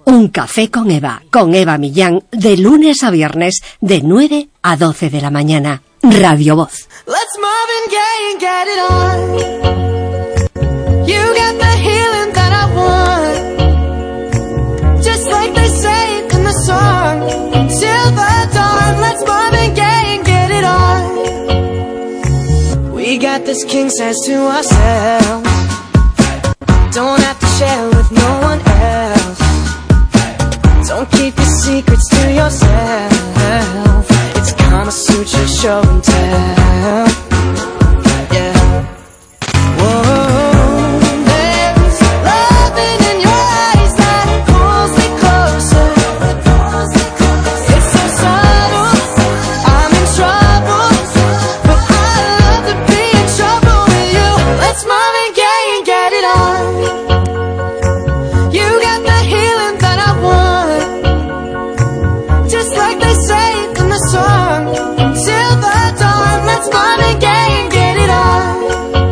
Un café con Eva Millán, de lunes a viernes, de 9 a 12 de la mañana. Radio Voz. Let's Marvin Gaye and get it on. You got the healing that I want. Just like they say in the song. Till the dawn, let's Marvin Gaye and get it on. We got this king size to ourselves. Don't have to share with no one else. Don't keep your secrets to yourself. It's Kama Sutra show and tell. Yeah. Whoa, there's loving in your eyes that pulls me closer. It's so subtle, I'm in trouble, but I love to be in trouble with you. Let's Marvin Gaye and get it on. You got the healing that I want. Just like they say in the song. Till the dawn, let's Marvin Gaye and get it on.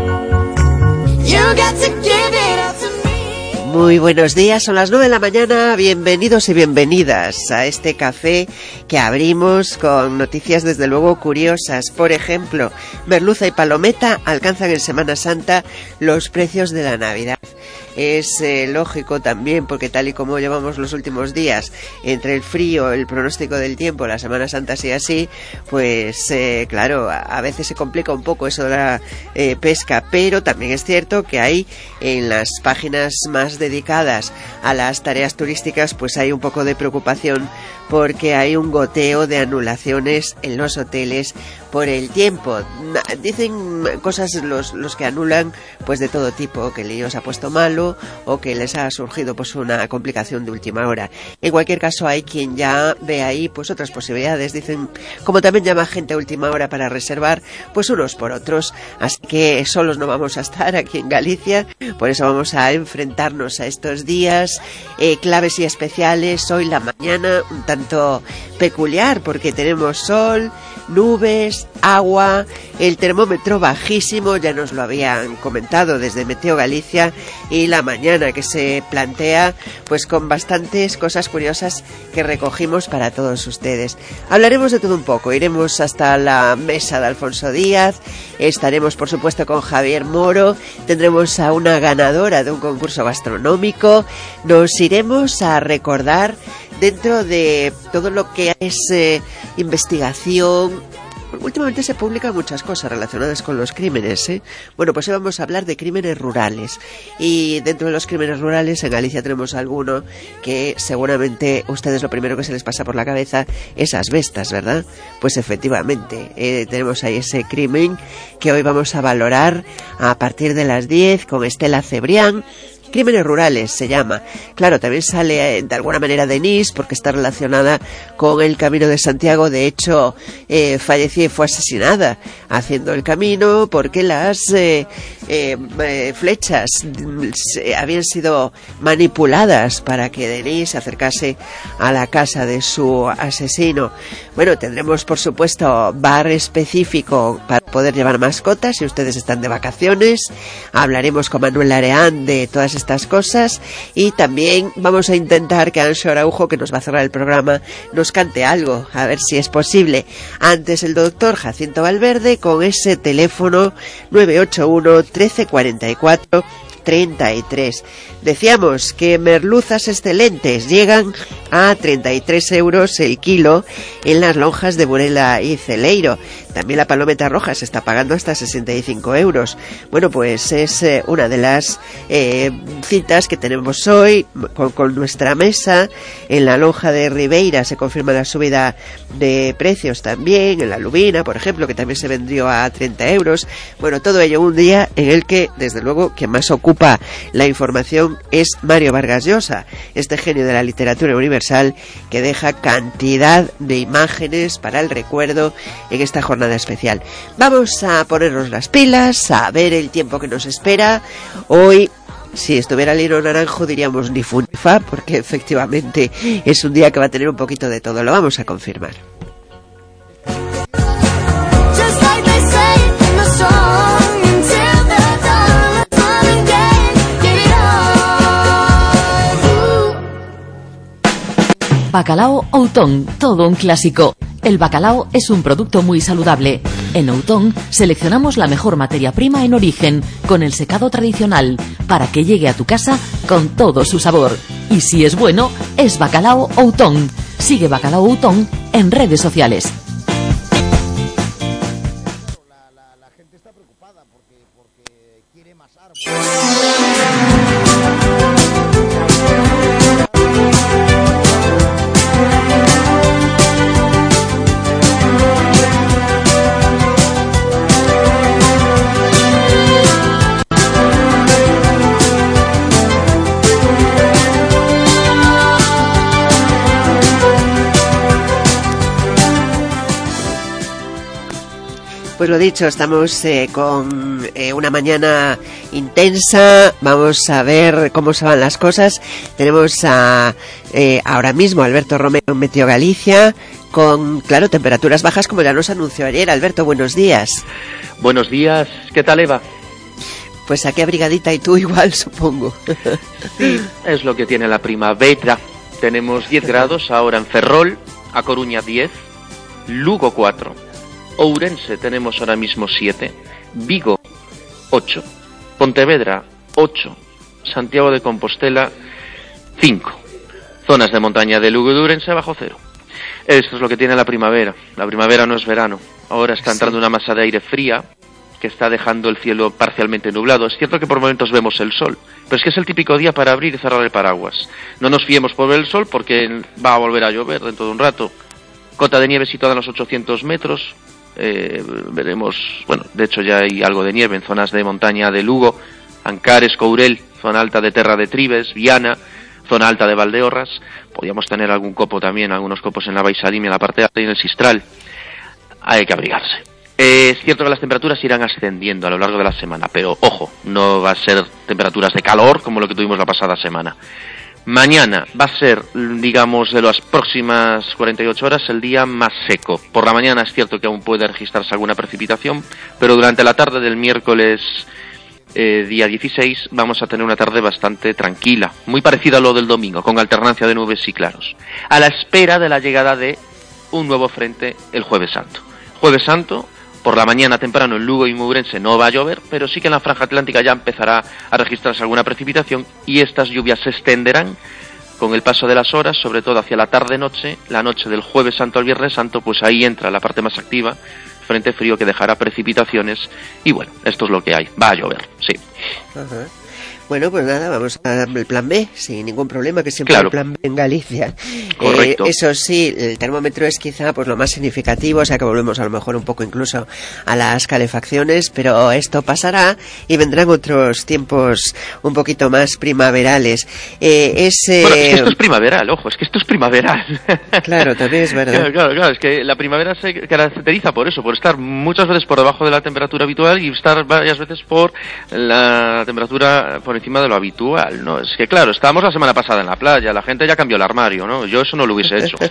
You got to give it up to me. Muy buenos días, son las 9 de la mañana, bienvenidos y bienvenidas a este café que abrimos con noticias desde luego curiosas. Por ejemplo, merluza y palometa alcanzan en Semana Santa los precios de la Navidad. Es lógico también, porque tal y como llevamos los últimos días, entre el frío, el pronóstico del tiempo, la Semana Santa así así, pues claro, a veces se complica un poco eso de la pesca, pero también es cierto que hay en las páginas más dedicadas a las tareas turísticas, pues hay un poco de preocupación porque hay un goteo de anulaciones en los hoteles por el tiempo. Dicen cosas los que anulan, pues de todo tipo, que el lío se ha puesto malo o que les ha surgido pues una complicación de última hora. En cualquier caso, hay quien ya ve ahí pues otras posibilidades. Dicen, como también llama gente a última hora para reservar, pues unos por otros. Así que solos no vamos a estar aquí en Galicia, por eso vamos a enfrentarnos a estos días claves y especiales. Hoy la mañana un tanto peculiar porque tenemos sol, nubes, agua, el termómetro bajísimo, ya nos lo habían comentado desde Meteo Galicia, y la mañana que se plantea pues con bastantes cosas curiosas que recogimos para todos ustedes. Hablaremos de todo un poco, iremos hasta la mesa de Alfonso Díaz, estaremos por supuesto con Javier Moro, tendremos a una ganadora de un concurso gastronómico, nos iremos a recordar dentro de todo lo que es investigación. Últimamente se publican muchas cosas relacionadas con los crímenes, ¿eh? Bueno, pues hoy vamos a hablar de crímenes rurales. Y dentro de los crímenes rurales, en Galicia tenemos alguno que seguramente ustedes lo primero que se les pasa por la cabeza es asbestas, ¿verdad? Pues efectivamente, tenemos ahí ese crimen que hoy vamos a valorar a partir de las 10 con Estela Cebrián. Crímenes rurales se llama. Claro, también sale de alguna manera Denise porque está relacionada con el Camino de Santiago. De hecho, falleció y fue asesinada haciendo el camino porque las flechas habían sido manipuladas para que Denise se acercase a la casa de su asesino. Bueno, tendremos por supuesto bar específico para poder llevar mascotas si ustedes están de vacaciones. Hablaremos con Manuel Areán de todas estas cosas y también vamos a intentar que Anxo Araujo, que nos va a cerrar el programa, nos cante algo, a ver si es posible. Antes el doctor Jacinto Valverde con ese teléfono 981 1344 33. Decíamos que merluzas excelentes llegan a 33 euros el kilo en las lonjas de Burela y Celeiro. También la palometa roja se está pagando hasta 65 euros. Bueno, pues es una de las citas que tenemos hoy con nuestra mesa. En la lonja de Ribeira se confirma la subida de precios también. En la Lubina, por ejemplo, que también se vendió a 30 euros. Bueno, todo ello un día en el que, desde luego, quien más ocupa la información es Mario Vargas Llosa, este genio de la literatura universal que deja cantidad de imágenes para el recuerdo en esta jornada especial. Vamos a ponernos las pilas, a ver el tiempo que nos espera. Hoy, si estuviera Lino Naranjo, diríamos ni fu ni fa, porque efectivamente es un día que va a tener un poquito de todo. Lo vamos a confirmar. Bacalao Outón, todo un clásico. El bacalao es un producto muy saludable. En Outón seleccionamos la mejor materia prima en origen, con el secado tradicional, para que llegue a tu casa con todo su sabor. Y si es bueno, es Bacalao Outón. Sigue Bacalao Outón en redes sociales. La gente está preocupada porque quiere más árboles. Pues lo dicho, estamos con una mañana intensa. Vamos a ver cómo se van las cosas. Tenemos ahora mismo a Alberto Romero en Meteo Galicia con, claro, temperaturas bajas como ya nos anunció ayer. Alberto, buenos días. Buenos días, ¿qué tal, Eva? Pues aquí abrigadita y tú igual, supongo. Sí, es lo que tiene la primavera. Tenemos 10 grados ahora en Ferrol, A Coruña 10, Lugo 4. Ourense tenemos ahora mismo 7, Vigo 8, Pontevedra 8, Santiago de Compostela 5, zonas de montaña de Lugo y de Ourense bajo cero. Esto es lo que tiene la primavera. La primavera no es verano. Ahora está entrando una masa de aire fría que está dejando el cielo parcialmente nublado. Es cierto que por momentos vemos el sol, pero es que es el típico día para abrir y cerrar el paraguas. No nos fiemos por ver el sol porque va a volver a llover dentro de un rato. Cota de nieve situada en los 800 metros. Veremos, bueno, de hecho ya hay algo de nieve en zonas de montaña de Lugo, Ancares, Courel, zona alta de Terra de Tribes, Viana, zona alta de Valdeorras. Podríamos tener algún copo también, algunos copos en la Baixalimia, en la parte alta y en el Sistral. Hay que abrigarse. Es cierto que las temperaturas irán ascendiendo a lo largo de la semana, pero ojo, no va a ser temperaturas de calor como lo que tuvimos la pasada semana. Mañana va a ser, digamos, de las próximas 48 horas el día más seco. Por la mañana es cierto que aún puede registrarse alguna precipitación, pero durante la tarde del miércoles día 16 vamos a tener una tarde bastante tranquila, muy parecida a lo del domingo, con alternancia de nubes y claros, a la espera de la llegada de un nuevo frente el Jueves Santo. Jueves Santo, por la mañana temprano en Lugo y Ourense no va a llover, pero sí que en la franja atlántica ya empezará a registrarse alguna precipitación y estas lluvias se extenderán con el paso de las horas, sobre todo hacia la tarde-noche, la noche del Jueves Santo al Viernes Santo, pues ahí entra la parte más activa, frente frío que dejará precipitaciones y bueno, esto es lo que hay, va a llover, sí. Ajá. Bueno, pues nada, vamos al plan B, sin ningún problema, que siempre Claro. hay plan B en Galicia. Correcto. Eso sí, el termómetro es quizá pues lo más significativo, o sea que volvemos a lo mejor un poco incluso a las calefacciones, pero esto pasará y vendrán otros tiempos un poquito más primaverales. Bueno, es que esto es primaveral, ojo, es que esto es primaveral. Claro, también es verdad. Claro, es que la primavera se caracteriza por eso, por estar muchas veces por debajo de la temperatura habitual y estar varias veces por la temperatura por encima de lo habitual, ¿no? Es que claro, estábamos la semana pasada en la playa, la gente ya cambió el armario, ¿no? Yo eso no lo hubiese hecho.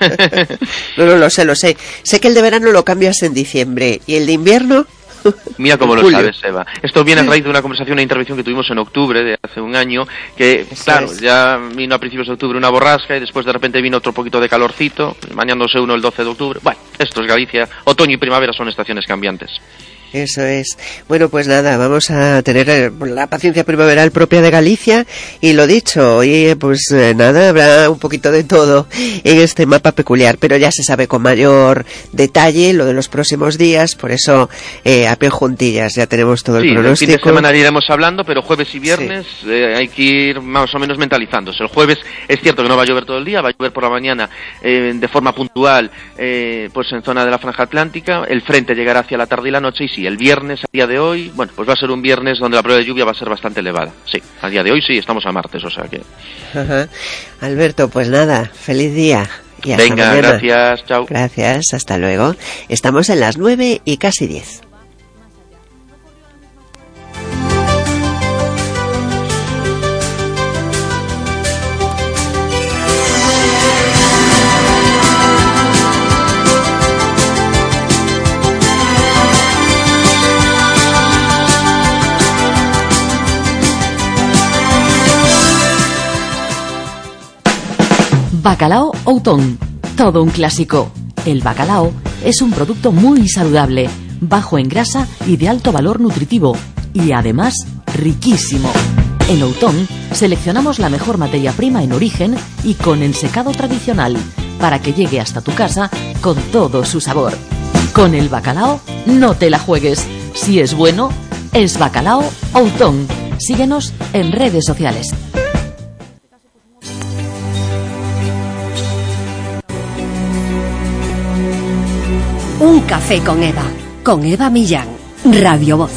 No, lo sé, lo sé. Sé que el de verano lo cambias en diciembre y el de invierno... Mira cómo lo Julio. sabes, Eva. Esto viene a raíz de una conversación, una intervención que tuvimos en octubre de hace un año, que Eso claro, es. ya vino a principios de octubre una borrasca y después de repente vino otro poquito de calorcito, bañándose uno el 12 de octubre. Bueno, esto es Galicia. Otoño y primavera son estaciones cambiantes. Eso es. Bueno, pues nada, vamos a tener la paciencia primaveral propia de Galicia y lo dicho, hoy pues nada, habrá un poquito de todo en este mapa peculiar, pero ya se sabe con mayor detalle lo de los próximos días, por eso a pie juntillas ya tenemos todo el Sí, el fin pronóstico. de semana iremos hablando, pero jueves y viernes hay que ir más o menos mentalizándose. El jueves es cierto que no va a llover todo el día, va a llover por la mañana de forma puntual, pues en zona de la franja atlántica, el frente llegará hacia la tarde y la noche y sí, el viernes a día de hoy, bueno, pues va a ser un viernes donde la probabilidad de lluvia va a ser bastante elevada. Sí, a día de hoy sí, estamos a martes, o sea que... Ajá. Alberto, pues nada, feliz día. Y hasta Venga, mañana. gracias, chao. Gracias, hasta luego. Estamos en las 9 y casi 10. Bacalao Outón, todo un clásico. El bacalao es un producto muy saludable, bajo en grasa y de alto valor nutritivo, y además riquísimo. En Outón seleccionamos la mejor materia prima en origen y con ensecado tradicional, para que llegue hasta tu casa con todo su sabor. Con el bacalao no te la juegues. Si es bueno, es Bacalao Outón. Síguenos en redes sociales. Un café con Eva Millán, Radio Voz.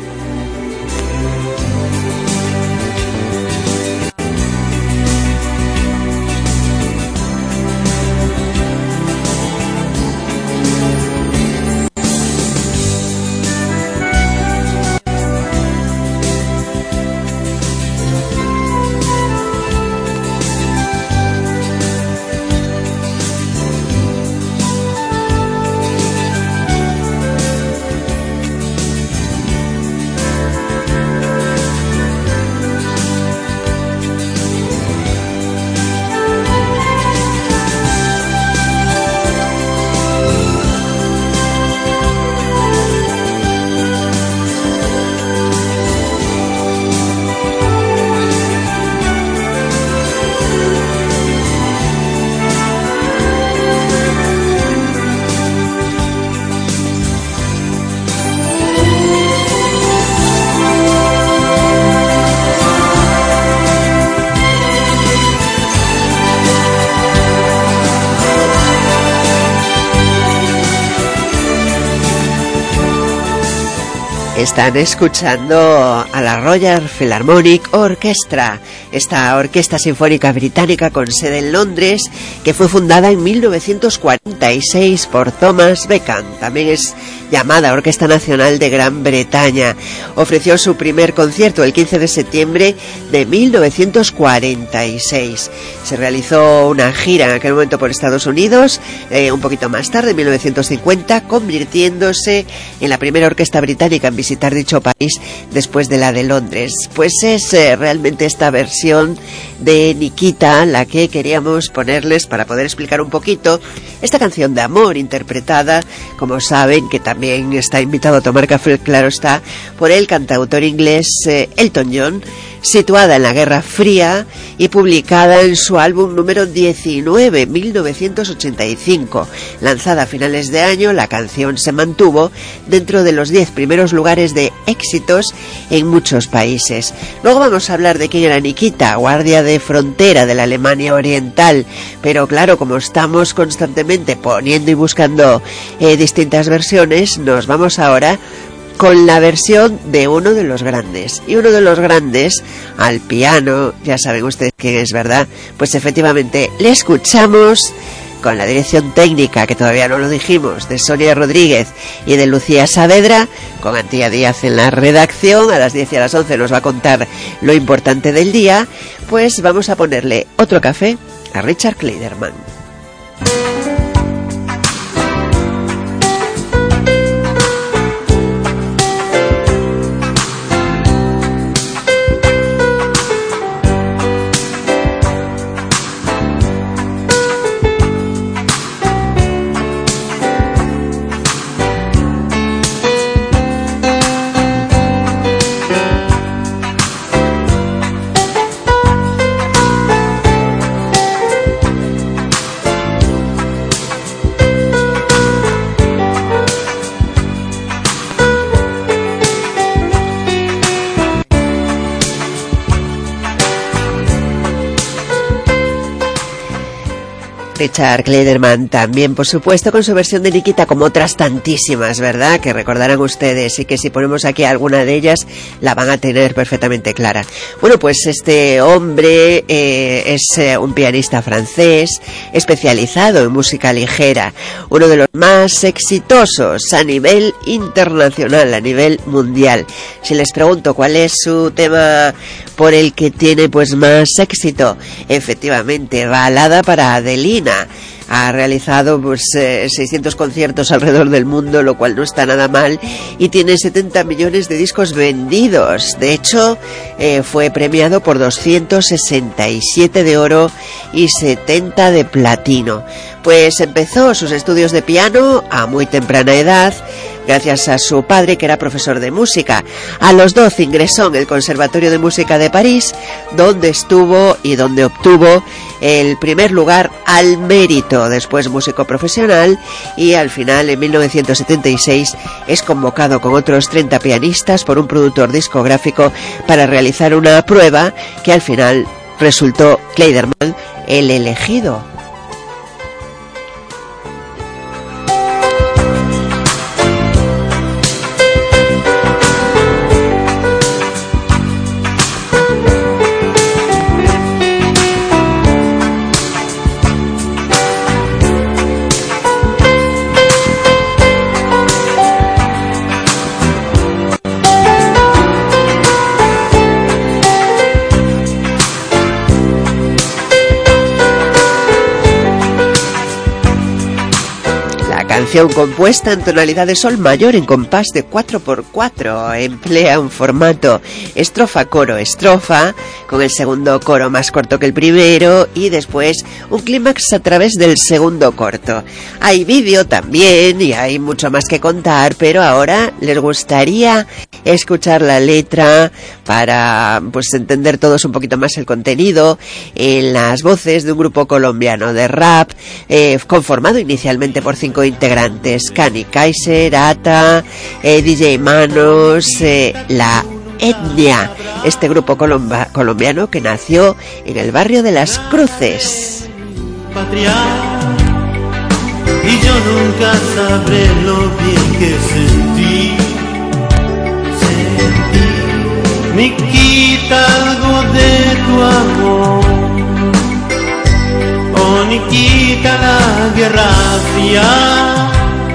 Están escuchando a la Royal Philharmonic Orchestra, esta orquesta sinfónica británica con sede en Londres, que fue fundada en 1946 por Thomas Beckman. También es llamada Orquesta Nacional de Gran Bretaña. Ofreció su primer concierto el 15 de septiembre de 1946. Se realizó una gira en aquel momento por Estados Unidos, un poquito más tarde, en 1950, convirtiéndose en la primera orquesta británica en visitar dicho país después de la de Londres. Pues es realmente esta versión de Nikita la que queríamos ponerles para poder explicar un poquito esta canción de amor, interpretada, como saben, que también está invitado a tomar café, claro está, por el cantautor inglés Elton John, situada en la Guerra Fría y publicada en su álbum número 19, 1985. Lanzada a finales de año, la canción se mantuvo dentro de los 10 primeros lugares de éxitos en muchos países. Luego vamos a hablar de quién era Nikita, guardia de frontera de la Alemania Oriental, pero claro, como estamos constantemente poniendo y buscando distintas versiones, nos vamos ahora con la versión de uno de los grandes. Y uno de los grandes, al piano, ya saben ustedes quién es, ¿verdad? Pues efectivamente, le escuchamos con la dirección técnica, que todavía no lo dijimos, de Sonia Rodríguez y de Lucía Saavedra, con Antía Díaz en la redacción. A las 10 y a las 11 nos va a contar lo importante del día. Pues vamos a ponerle otro café a Richard Clayderman. Richard Clayderman también, por supuesto, con su versión de Nikita, como otras tantísimas, ¿verdad? Que recordarán ustedes, y que si ponemos aquí alguna de ellas la van a tener perfectamente clara. Bueno, pues este hombre es un pianista francés especializado en música ligera, uno de los más exitosos a nivel internacional, a nivel mundial. Si les pregunto cuál es su tema por el que tiene pues más éxito, efectivamente, Balada para Adelina. Ha realizado pues 600 conciertos alrededor del mundo, lo cual no está nada mal, y tiene 70 millones de discos vendidos. De hecho, fue premiado por 267 de oro y 70 de platino. Pues empezó sus estudios de piano a muy temprana edad, gracias a su padre, que era profesor de música. A los 12 ingresó en el Conservatorio de Música de París, donde estuvo y donde obtuvo el primer lugar al mérito. Después músico profesional, y al final, en 1976, es convocado con otros 30 pianistas por un productor discográfico para realizar una prueba que al final resultó Kleiderman el elegido. Canción compuesta en tonalidad de sol mayor en compás de 4x4, emplea un formato estrofa-coro-estrofa, con el segundo coro más corto que el primero y después un clímax a través del segundo corto. Hay vídeo también y hay mucho más que contar, pero ahora les gustaría escuchar la letra para pues entender todos un poquito más el contenido, en las voces de un grupo colombiano de rap conformado inicialmente por 5 integrantes: Cani Kaiser, Ata, DJ Manos, La Etnia, este grupo colombiano que nació en el barrio de Las Cruces. Patria, y yo nunca sabré lo bien que sentí. Me quita algo de tu amor, oh, ni quita la guerra fría.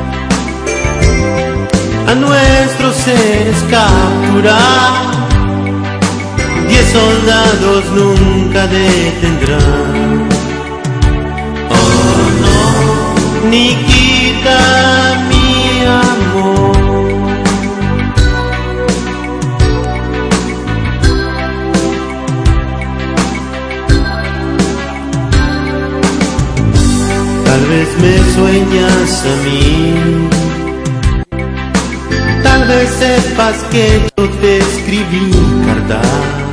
A nuestros seres capturar, 10 soldados nunca detendrán. Oh no, ni quita mi amor. Tal vez me sueñas a mí, tal vez sepas que yo te escribí cartas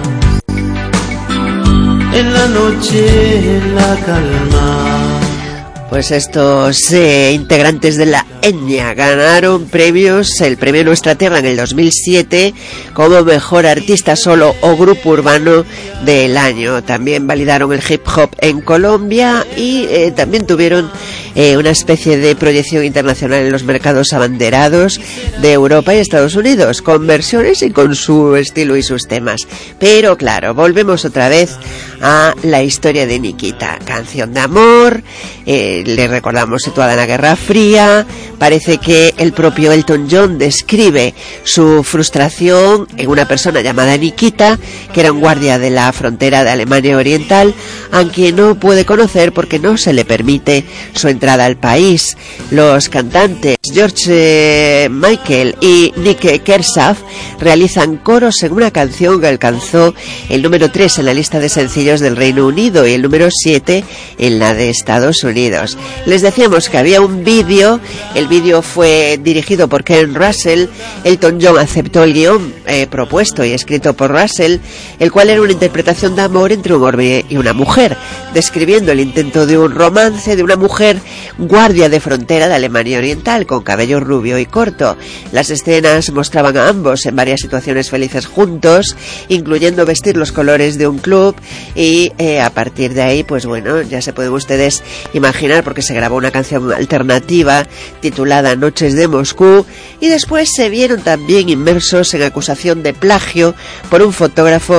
en la noche, en la calma. Pues estos integrantes de la Etnia ganaron premios, el premio Nuestra Tierra en el 2007 como mejor artista solo o grupo urbano del año. También validaron el hip hop en Colombia y también tuvieron una especie de proyección internacional en los mercados abanderados de Europa y Estados Unidos, con versiones y con su estilo y sus temas. Pero claro, volvemos otra vez a la historia de Nikita, canción de amor, le recordamos situada en la Guerra Fría. Parece que el propio Elton John describe su frustración en una persona llamada Nikita, que era un guardia de la frontera de Alemania Oriental, a quien no puede conocer porque no se le permite su entrada al país. Los cantantes George Michael y Nick Kershaw realizan coros en una canción que alcanzó el número 3 en la lista de sencillos del Reino Unido y el número 7 en la de Estados Unidos. Les decíamos que había un vídeo. El vídeo fue dirigido por Ken Russell. Elton John aceptó el guión propuesto y escrito por Russell, el cual era una interpretación de amor entre un hombre y una mujer, describiendo el intento de un romance de una mujer guardia de frontera de Alemania Oriental, con cabello rubio y corto. Las escenas mostraban a ambos en varias situaciones felices juntos, incluyendo vestir los colores de un club, y a partir de ahí, pues bueno, ya se pueden ustedes imaginar, porque se grabó una canción alternativa titulada Noches de Moscú, y después se vieron también inmersos en acusación de plagio por un fotógrafo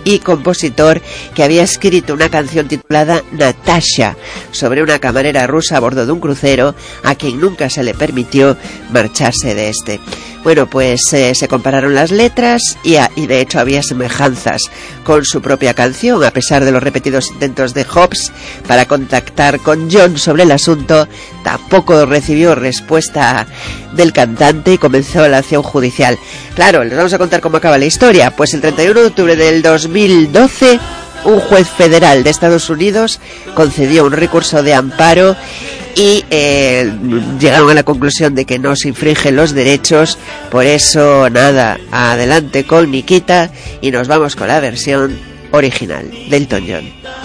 y compositor que había escrito una canción titulada Natasha sobre una camarera rusa a bordo de un crucero a quien nunca se le permitió marcharse de este. Bueno, pues se compararon las letras y de hecho había semejanzas con su propia canción. A pesar de los repetidos intentos de Hobbs para contactar con John sobre el asunto, tampoco recibió respuesta del cantante y comenzó la acción judicial. Claro, les vamos a contar cómo acaba la historia. Pues el 31 de octubre del 2012, un juez federal de Estados Unidos concedió un recurso de amparo y llegaron a la conclusión de que no se infringen los derechos. Por eso, nada, adelante con Nikita y nos vamos con la versión original de Elton John.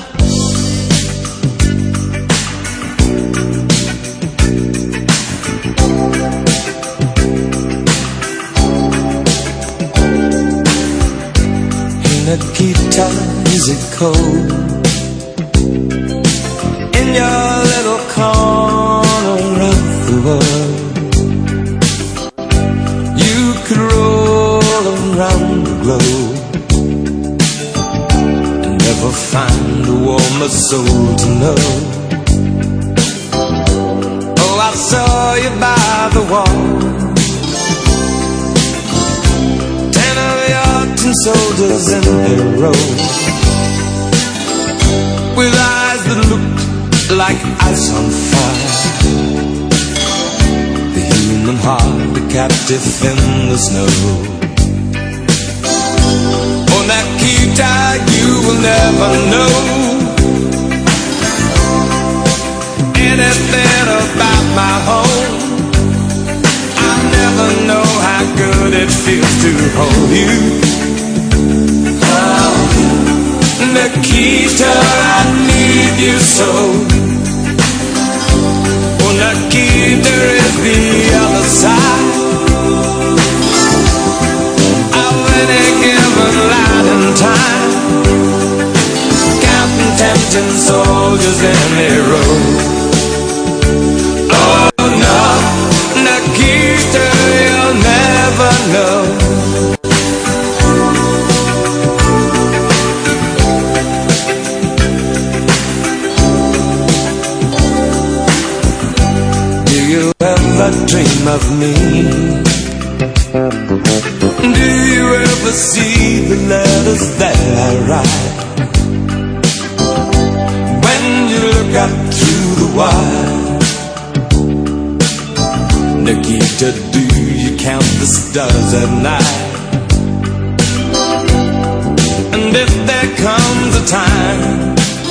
Nikita, is it cold in your little corner of the world? You could roll around the globe and never find a warmer soul to know. Oh, I saw you by the wall, 10 of your tin soldiers in a row, with eyes that looked like ice on fire. The human heart, a captive in the snow. Oh, Nikita, you will never know anything about my home. I'll never know how good it feels to hold you. Nikita, I need you so. Oh, Nikita is the other side of any given light and time, counting tempting soldiers in a row. Oh no, Nikita, you'll never know. Dream of me? Do you ever see the letters that I write? When you look up through the wire, Nikita, do you count the stars at night? And if there comes a time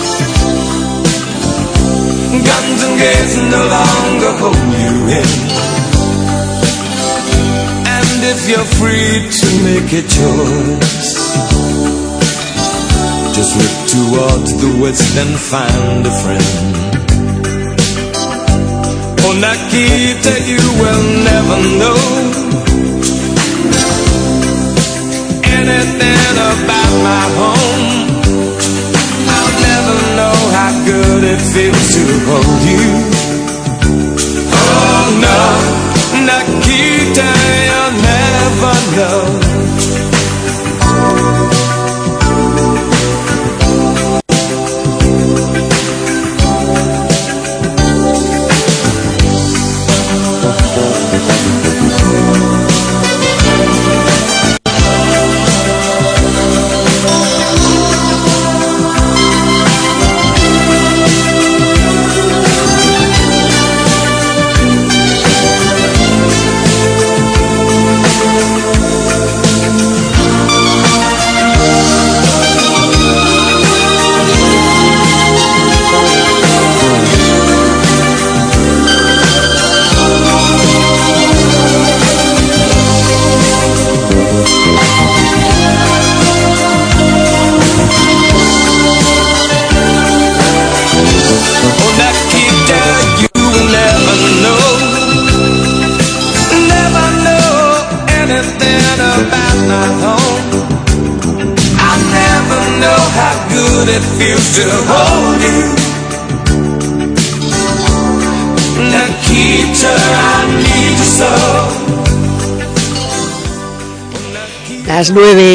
guns and gates no longer hold you in, and if you're free to make a choice, just look towards the west and find a friend. Oh, Nikita, you will never know anything about my home. I'll never know how good it feels to hold you. Oh no, Nikita, you'll never know. It feels to hold you. Nikita, I need you so. Las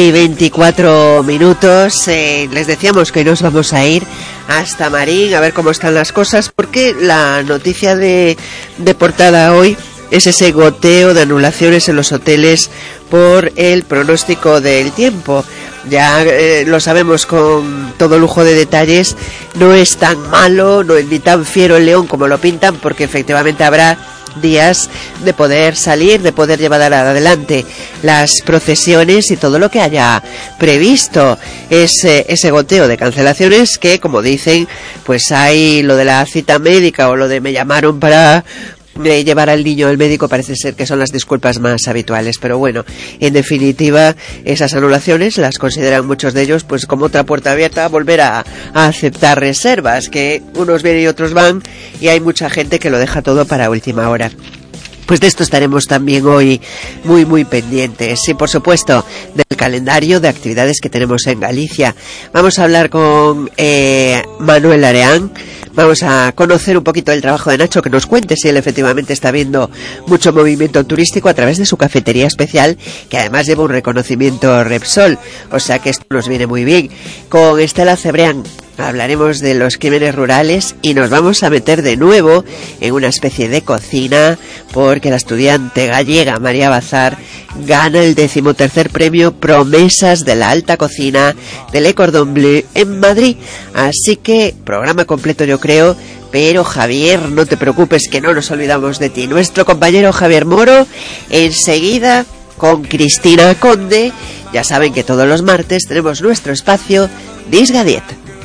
9:24. Les decíamos que hoy nos vamos a ir hasta Marín a ver cómo están las cosas, porque la noticia de portada hoy es ese goteo de anulaciones en los hoteles por el pronóstico del tiempo. Ya lo sabemos con todo lujo de detalles, no es tan malo, no es ni tan fiero el león como lo pintan, porque efectivamente habrá días de poder salir, de poder llevar adelante las procesiones y todo lo que haya previsto. Es ese goteo de cancelaciones que, como dicen, pues hay lo de la cita médica o lo de me llamaron para llevar al niño al médico, parece ser que son las disculpas más habituales, pero bueno, en definitiva esas anulaciones las consideran muchos de ellos pues como otra puerta abierta a volver a aceptar reservas, que unos vienen y otros van, y hay mucha gente que lo deja todo para última hora. Pues de esto estaremos también hoy muy pendientes. Y por supuesto del calendario de actividades que tenemos en Galicia. Vamos a hablar con Manuel Areán. Vamos a conocer un poquito el trabajo de Nacho, que nos cuente si él efectivamente está viendo mucho movimiento turístico a través de su cafetería especial, que además lleva un reconocimiento Repsol, o sea que esto nos viene muy bien. Con Estela Cebrián hablaremos de los crímenes rurales y nos vamos a meter de nuevo en una especie de cocina, porque la estudiante gallega María Bazar gana el 13º premio Promesas de la Alta Cocina de Le Cordon Bleu en Madrid. Así que programa completo yo creo, pero Javier, no te preocupes que no nos olvidamos de ti. Nuestro compañero Javier Moro enseguida con Cristina Conde. Ya saben que todos los martes tenemos nuestro espacio Disga Diet.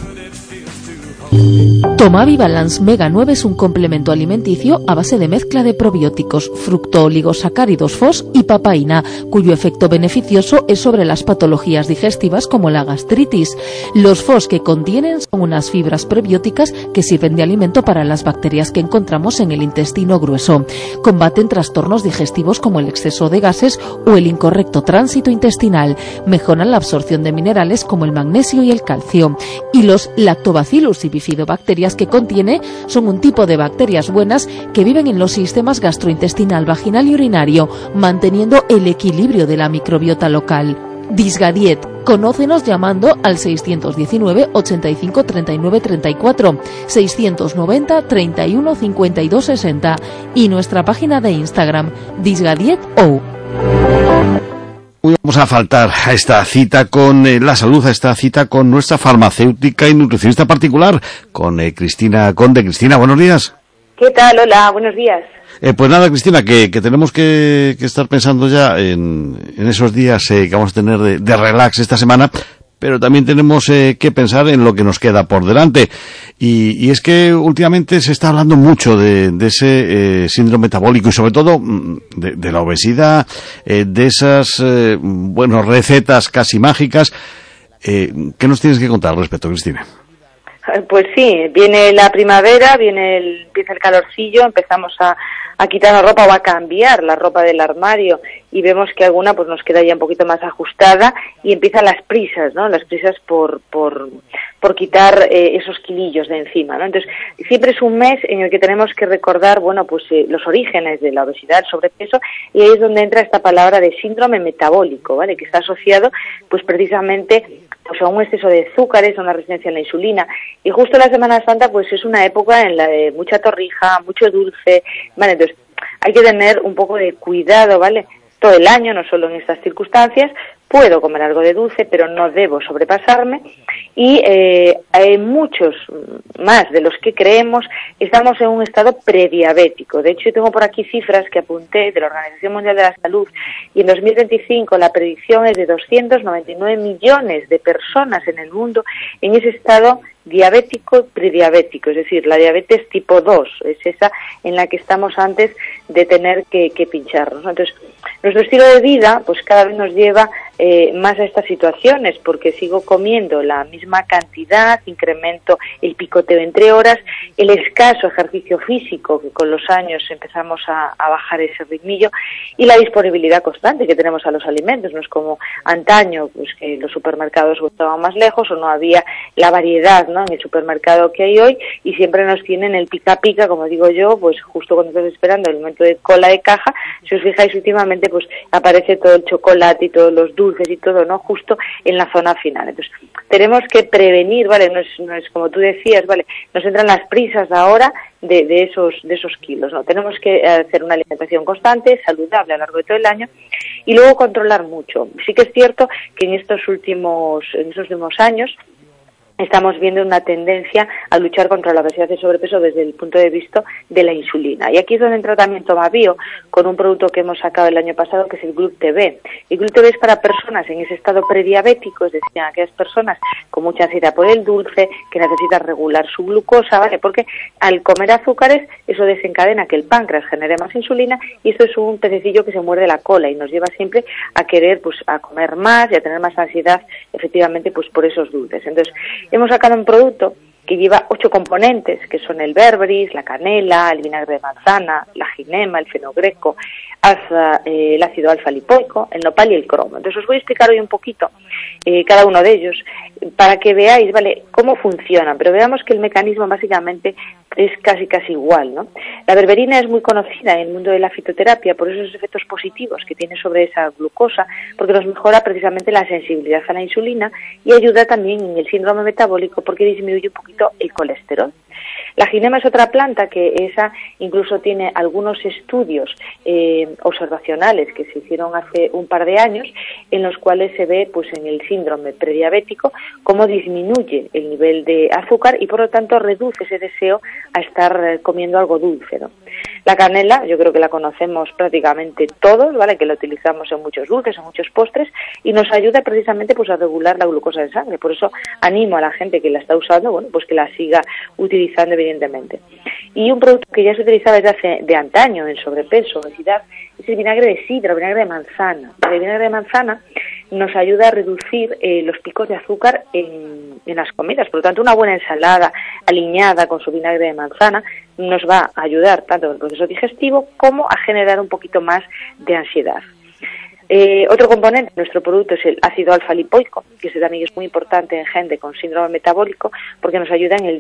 Tomavi Balance Mega 9 es un complemento alimenticio a base de mezcla de probióticos, fructooligosacáridos FOS y papaína, cuyo efecto beneficioso es sobre las patologías digestivas como la gastritis. Los FOS que contienen son unas fibras prebióticas que sirven de alimento para las bacterias que encontramos en el intestino grueso. Combaten trastornos digestivos como el exceso de gases o el incorrecto tránsito intestinal. Mejoran la absorción de minerales como el magnesio y el calcio. Y los lactobacillus y bifidobacterias que contiene son un tipo de bacterias buenas que viven en los sistemas gastrointestinal, vaginal y urinario, manteniendo el equilibrio de la microbiota local. Disgadiet. Conócenos llamando al 619 85 39 34, 690 31 52 60 y nuestra página de Instagram, DisgadietO. Hoy vamos a faltar a esta cita con la salud, a esta cita con nuestra farmacéutica y nutricionista particular, con Cristina Conde. Cristina, buenos días. ¿Qué tal? Hola, buenos días. Pues nada, Cristina, que tenemos que estar pensando ya en esos días que vamos a tener de relax esta semana, pero también tenemos que pensar en lo que nos queda por delante. Y es que últimamente se está hablando mucho de ese síndrome metabólico y sobre todo de la obesidad, de esas recetas casi mágicas. ¿Qué nos tienes que contar al respecto, Cristina? Pues sí, viene la primavera, empieza el calorcillo, empezamos a quitar la ropa o a cambiar la ropa del armario y vemos que alguna pues nos queda ya un poquito más ajustada y empiezan las prisas, ¿no? Las prisas por quitar esos kilillos de encima, ¿no? Entonces, siempre es un mes en el que tenemos que recordar, los orígenes de la obesidad, el sobrepeso, y ahí es donde entra esta palabra de síndrome metabólico, ¿vale? Que está asociado, pues precisamente a un exceso de azúcares, a una resistencia a la insulina. Y justo la Semana Santa, pues es una época en la de mucha torrija, mucho dulce, ¿vale? Entonces, hay que tener un poco de cuidado, ¿vale? Todo el año, no solo en estas circunstancias. Puedo comer algo de dulce, pero no debo sobrepasarme. Y hay muchos más de los que creemos, estamos en un estado prediabético. De hecho, yo tengo por aquí cifras que apunté de la Organización Mundial de la Salud, y en 2025 la predicción es de 299 millones de personas en el mundo en ese estado diabético prediabético, es decir, la diabetes tipo 2, es esa en la que estamos antes de tener que pincharnos, ¿no? Entonces, nuestro estilo de vida pues cada vez nos lleva más a estas situaciones, porque sigo comiendo la misma cantidad, incremento el picoteo entre horas, el escaso ejercicio físico, que con los años empezamos a bajar ese ritmillo, y la disponibilidad constante que tenemos a los alimentos. No es como antaño, pues que los supermercados estaban más lejos o no había la variedad, ¿no?, en el supermercado que hay hoy, y siempre nos tienen el pica pica, como digo yo, pues justo cuando estás esperando el momento de cola de caja. Si os fijáis últimamente, pues aparece todo el chocolate y todos los dulces dulces y todo, ¿no? Justo en la zona final. Entonces, tenemos que prevenir, ¿vale? No es como tú decías, ¿vale? Nos entran las prisas ahora de esos kilos, ¿no? Tenemos que hacer una alimentación constante, saludable a lo largo de todo el año y luego controlar mucho. Sí que es cierto que en estos últimos años estamos viendo una tendencia a luchar contra la obesidad y sobrepeso desde el punto de vista de la insulina. Y aquí es donde entra también Tomabio con un producto que hemos sacado el año pasado, que es el GlutTV. El GlutTV es para personas en ese estado prediabético, es decir, aquellas personas con mucha ansiedad por el dulce, que necesitan regular su glucosa, ¿vale? Porque al comer azúcares, eso desencadena que el páncreas genere más insulina y esto es un pececillo que se muerde la cola y nos lleva siempre a querer, pues, a comer más y a tener más ansiedad, efectivamente, pues por esos dulces. Entonces, hemos sacado un producto que lleva 8 componentes, que son el berberis, la canela, el vinagre de manzana, la ginema, el fenogreco, el ácido alfa-lipoico, el nopal y el cromo. Entonces os voy a explicar hoy un poquito cada uno de ellos para que veáis, ¿vale?, cómo funcionan, pero veamos que el mecanismo básicamente es casi igual, ¿no? La berberina es muy conocida en el mundo de la fitoterapia por esos efectos positivos que tiene sobre esa glucosa, porque nos mejora precisamente la sensibilidad a la insulina y ayuda también en el síndrome metabólico porque disminuye un poquito el colesterol. La ginema es otra planta que esa incluso tiene algunos estudios observacionales que se hicieron hace un par de años en los cuales se ve, pues, en el síndrome prediabético cómo disminuye el nivel de azúcar y por lo tanto reduce ese deseo a estar comiendo algo dulce, ¿no? La canela, yo creo que la conocemos prácticamente todos, ¿vale?, que la utilizamos en muchos dulces, en muchos postres y nos ayuda precisamente, pues, a regular la glucosa en sangre. Por eso animo a la gente que la está usando, bueno, pues que la siga utilizando evidentemente. Y un producto que ya se utilizaba desde de antaño en sobrepeso, obesidad, es el vinagre de sidra, el vinagre de manzana. El vinagre de manzana nos ayuda a reducir los picos de azúcar en las comidas. Por lo tanto, una buena ensalada aliñada con su vinagre de manzana nos va a ayudar tanto en el proceso digestivo como a generar un poquito más de ansiedad. Otro componente de nuestro producto es el ácido alfa-lipoico, que ese también es muy importante en gente con síndrome metabólico porque nos ayuda en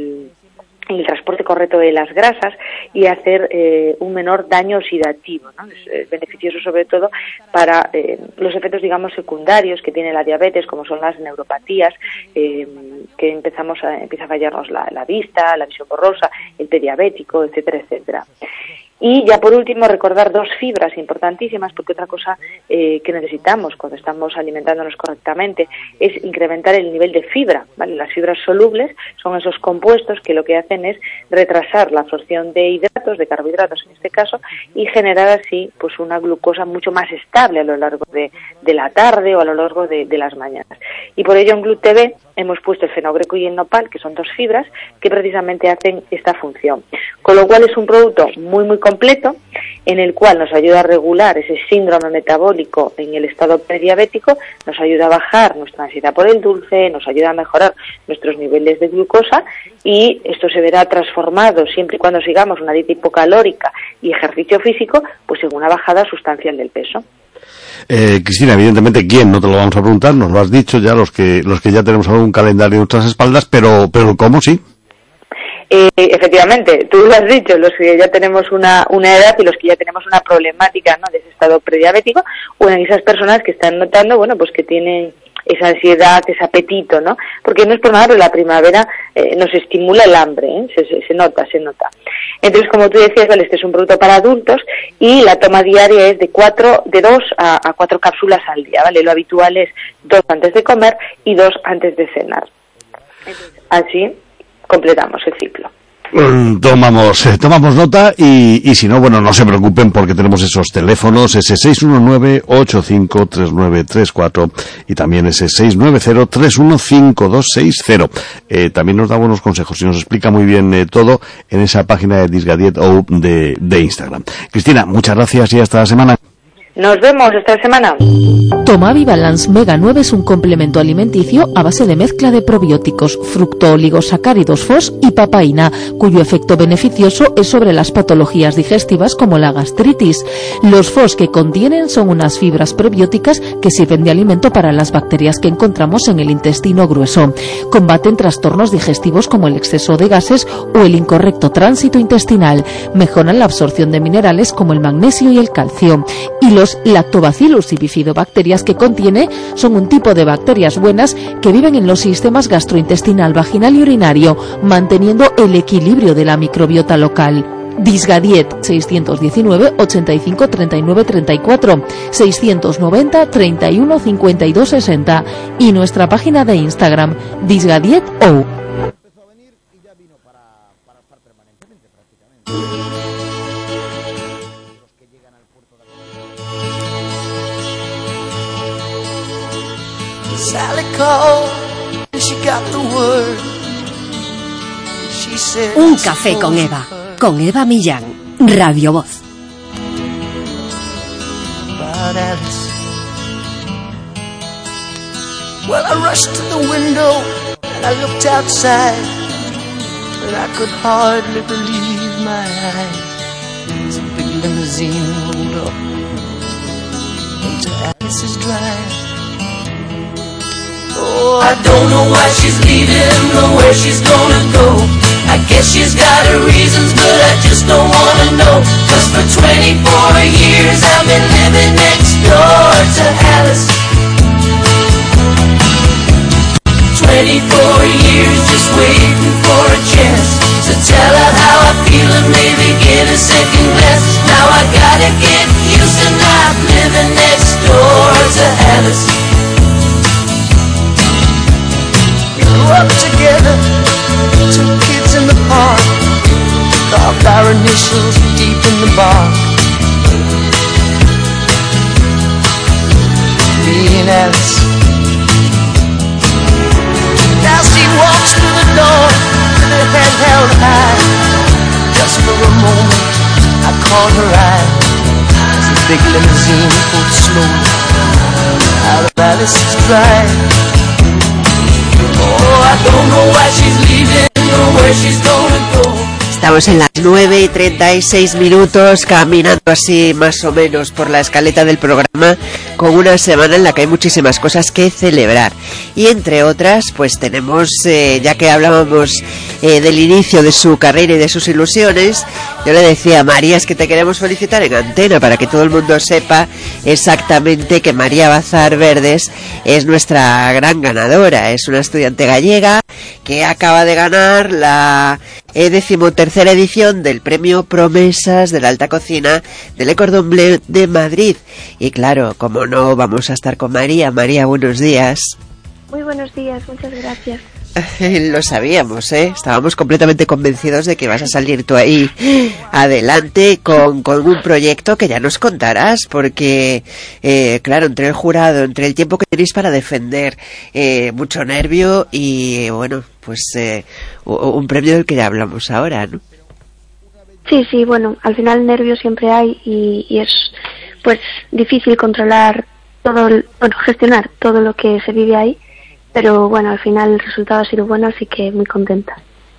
el transporte correcto de las grasas y hacer un menor daño oxidativo, ¿no? Es beneficioso sobre todo para los efectos, digamos, secundarios que tiene la diabetes, como son las neuropatías, que empieza a fallarnos la vista, la visión borrosa, el prediabético, etcétera, etcétera. Y ya por último recordar 2 fibras importantísimas, porque otra cosa que necesitamos cuando estamos alimentándonos correctamente es incrementar el nivel de fibra, ¿vale? Las fibras solubles son esos compuestos que lo que hacen es retrasar la absorción de hidratos, de carbohidratos en este caso, y generar así, pues, una glucosa mucho más estable a lo largo de la tarde o a lo largo de las mañanas. Y por ello en GlutTV hemos puesto el fenogreco y el nopal, que son 2 fibras que precisamente hacen esta función. Con lo cual es un producto muy completo en el cual nos ayuda a regular ese síndrome metabólico en el estado prediabético, nos ayuda a bajar nuestra ansiedad por el dulce, nos ayuda a mejorar nuestros niveles de glucosa y esto se verá transformado siempre y cuando sigamos una dieta hipocalórica y ejercicio físico, pues en una bajada sustancial del peso. Cristina, evidentemente, ¿quién? No te lo vamos a preguntar, nos lo has dicho ya los que ya tenemos algún calendario en nuestras espaldas, pero ¿cómo sí? Efectivamente, tú lo has dicho, los que ya tenemos una edad y los que ya tenemos una problemática, ¿no?, de ese estado prediabético, o en esas personas que están notando, bueno, pues que tienen esa ansiedad, ese apetito, ¿no? Porque no es por nada, pero la primavera nos estimula el hambre, ¿eh? Se nota. Entonces, como tú decías, vale, este es un producto para adultos y la toma diaria es de 2 a 4 cápsulas al día, ¿vale? Lo habitual es 2 antes de comer y 2 antes de cenar. Así completamos el ciclo. Tomamos nota y si no, bueno, no se preocupen porque tenemos esos teléfonos, ese 619-853934 y también ese 690-315260. También nos da buenos consejos y nos explica muy bien todo en esa página de Disgadiet o de Instagram. Cristina, muchas gracias y hasta la semana. Nos vemos esta semana. Tomavi Balance Mega 9 es un complemento alimenticio a base de mezcla de probióticos, fructooligosacáridos FOS y papaína, cuyo efecto beneficioso es sobre las patologías digestivas como la gastritis. Los FOS que contienen son unas fibras prebióticas que sirven de alimento para las bacterias que encontramos en el intestino grueso. Combaten trastornos digestivos como el exceso de gases o el incorrecto tránsito intestinal. Mejoran la absorción de minerales como el magnesio y el calcio. Y los lactobacillus y bifidobacterias las que contiene son un tipo de bacterias buenas que viven en los sistemas gastrointestinal, vaginal y urinario, manteniendo el equilibrio de la microbiota local. Disgadiet 619 85 39 34 690 31 52 60 y nuestra página de Instagram DisgadietO. Sally called and she got the word. She said, Un café con Eva Millán, Radio Voz. about Alice. Well, I rushed to the window and I looked outside, but I could hardly believe my eyes. As a big limousine rolled up into Alice's drive. Oh, I don't know why she's leaving or where she's gonna go. I guess she's got her reasons, but I just don't wanna know. 'Cause for 24 years I've been living next door to Alice. 24 years just waiting for a chance to tell her how I feel and maybe get a second glance. Now I gotta get used to not living next door to Alice. We grew up together, two kids in the park, carved our initials deep in the bark. Me and Alice. Now she walks through the door with her head held high. Just for a moment I caught her eye as the big limousine pulled slowly out of Alice's drive. Oh, I don't know why she's leaving or where she's gonna go. Estamos en las 9:36, caminando así más o menos por la escaleta del programa, con una semana en la que hay muchísimas cosas que celebrar. Y entre otras, pues tenemos, ya que hablábamos del inicio de su carrera y de sus ilusiones, yo le decía a María, es que te queremos felicitar en antena para que todo el mundo sepa exactamente que María Bazar Verdes es nuestra gran ganadora. Es una estudiante gallega que acaba de ganar la 13ª edición del premio Promesas de la Alta Cocina del Le Cordon Bleu de Madrid. Y claro, como no, vamos a estar con María. María, buenos días. Muy buenos días, muchas gracias. Lo sabíamos, estábamos completamente convencidos de que vas a salir tú ahí adelante con un proyecto que ya nos contarás, porque claro, entre el jurado, entre el tiempo que tenéis para defender, mucho nervio y bueno, pues un premio del que ya hablamos ahora, ¿no? Sí, bueno, al final nervios siempre hay y es pues difícil controlar todo, gestionar todo lo que se vive ahí. Pero bueno, al final el resultado ha sido bueno, así que muy contenta.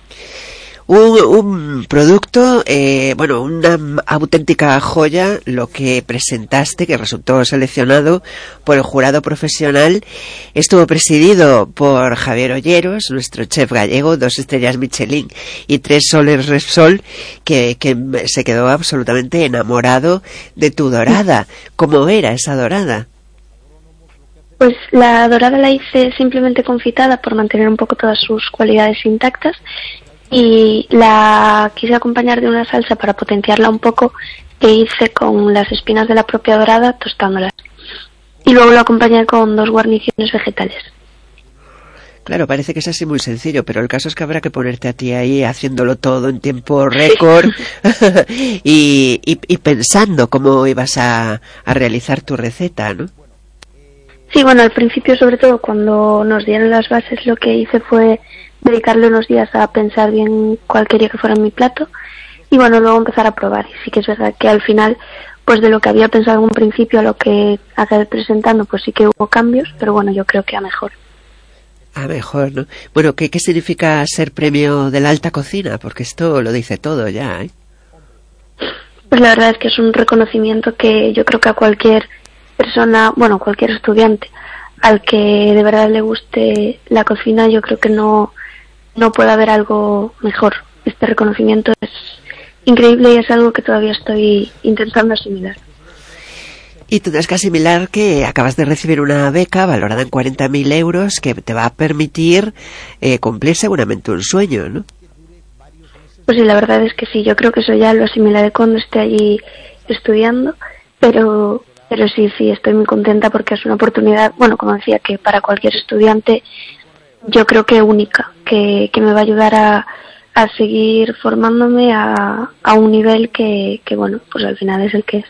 Un producto, una auténtica joya, lo que presentaste, que resultó seleccionado por el jurado profesional. Estuvo presidido por Javier Olleros, nuestro chef gallego, 2 estrellas Michelin y 3 soles Repsol, que se quedó absolutamente enamorado de tu dorada. ¿Cómo era esa dorada? Pues la dorada la hice simplemente confitada por mantener un poco todas sus cualidades intactas y la quise acompañar de una salsa para potenciarla un poco que hice con las espinas de la propia dorada tostándolas. Y luego lo acompañé con 2 guarniciones vegetales. Claro, parece que es así muy sencillo, pero el caso es que habrá que ponerte a ti ahí haciéndolo todo en tiempo récord y pensando cómo ibas a realizar tu receta, ¿no? Sí, bueno, al principio, sobre todo cuando nos dieron las bases, lo que hice fue dedicarle unos días a pensar bien cuál quería que fuera mi plato y bueno, luego empezar a probar. Y sí que es verdad que al final, pues de lo que había pensado en un principio a lo que acabé presentando, pues sí que hubo cambios, pero bueno, yo creo que a mejor. A mejor, ¿no? Bueno, ¿qué significa ser premio de la alta cocina? Porque esto lo dice todo ya, ¿eh? Pues la verdad es que es un reconocimiento que yo creo que a cualquier persona, bueno, cualquier estudiante al que de verdad le guste la cocina, yo creo que no puede haber algo mejor. Este reconocimiento es increíble y es algo que todavía estoy intentando asimilar. Y tendrás que asimilar que acabas de recibir una beca valorada en 40.000 euros que te va a permitir cumplir seguramente un sueño, ¿no? Pues sí, la verdad es que sí, yo creo que eso ya lo asimilaré cuando esté allí estudiando, pero sí, estoy muy contenta porque es una oportunidad, bueno, como decía, que para cualquier estudiante yo creo que única, que me va a ayudar a seguir formándome a un nivel que, bueno, pues al final es el que es.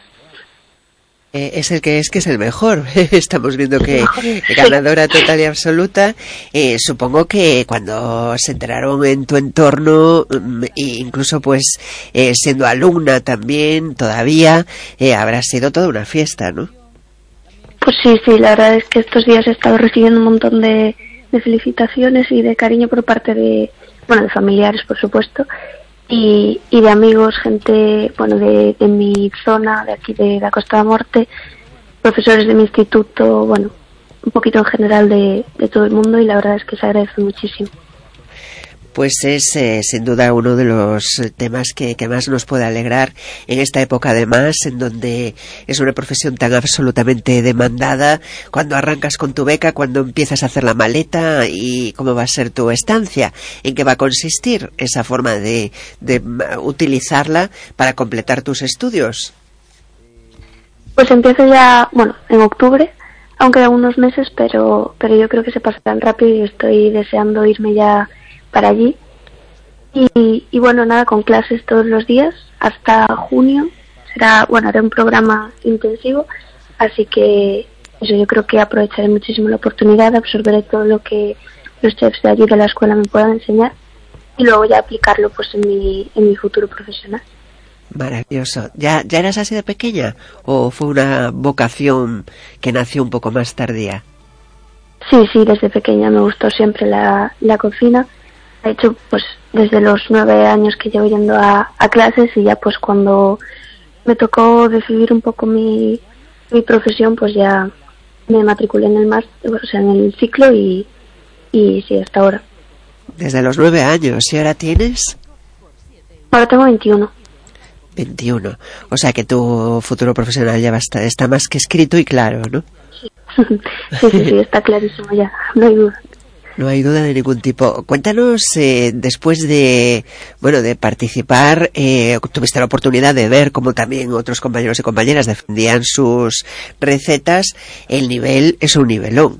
Es el que es el mejor. Estamos viendo que ganadora total y absoluta. Supongo que cuando se enteraron en tu entorno, incluso pues siendo alumna también todavía, habrá sido toda una fiesta, ¿no? Pues sí, la verdad es que estos días he estado recibiendo un montón de felicitaciones y de cariño por parte de familiares, por supuesto, y de amigos, gente, bueno, de mi zona, de aquí de la Costa da Morte, profesores de mi instituto, bueno, un poquito en general de todo el mundo, y la verdad es que se agradece muchísimo. Pues es sin duda uno de los temas que más nos puede alegrar en esta época, además, en donde es una profesión tan absolutamente demandada. Cuando arrancas con tu beca, cuando empiezas a hacer la maleta, y cómo va a ser tu estancia, en qué va a consistir esa forma de utilizarla para completar tus estudios. Pues empiezo ya, bueno, en octubre, aún quedan unos meses, pero yo creo que se pasa tan rápido y estoy deseando irme ya para allí, y bueno, nada, con clases todos los días hasta junio. Haré un programa intensivo, así que eso, yo creo que aprovecharé muchísimo la oportunidad, absorberé todo lo que los chefs de allí de la escuela me puedan enseñar, y luego ya aplicarlo pues en mi futuro profesional. Maravilloso. ¿Ya eras así de pequeña o fue una vocación que nació un poco más tardía? Sí, desde pequeña me gustó siempre la cocina. De hecho, pues desde los 9 años que llevo yendo a clases, y ya pues cuando me tocó decidir un poco mi profesión, pues ya me matriculé en el máster, o sea, en el ciclo, y sí, hasta ahora. Desde los 9 años, ¿y ahora tienes? Ahora tengo 21. 21. O sea que tu futuro profesional ya está más que escrito y claro, ¿no? Sí, está clarísimo ya, no hay duda. No hay duda de ningún tipo. Cuéntanos, después de participar, tuviste la oportunidad de ver cómo también otros compañeros y compañeras defendían sus recetas. El nivel es un nivelón.